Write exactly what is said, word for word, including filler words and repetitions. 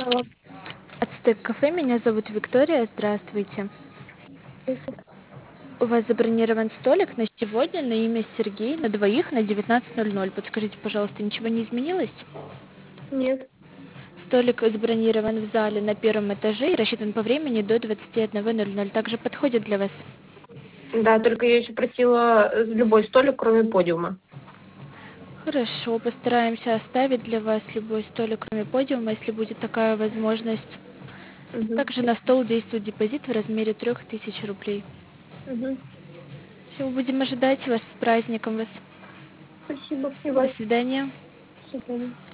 Алло, От Стейк Кафе, меня зовут Виктория, здравствуйте. здравствуйте. У вас забронирован столик на сегодня на имя Сергей на двоих на девятнадцать ноль ноль. Подскажите, пожалуйста, ничего не изменилось? Нет. Столик забронирован в зале на первом этаже и рассчитан по времени до двадцати одного ноль ноль. Также подходит для вас? Да, только я еще просила э, любой столик, кроме подиума. Хорошо, постараемся оставить для вас любой столик, кроме подиума, если будет такая возможность. Угу. Также на стол действует депозит в размере трех тысяч рублей. Угу. Все, будем ожидать вас с праздником вас. Спасибо. И До вас. свидания. До свидания.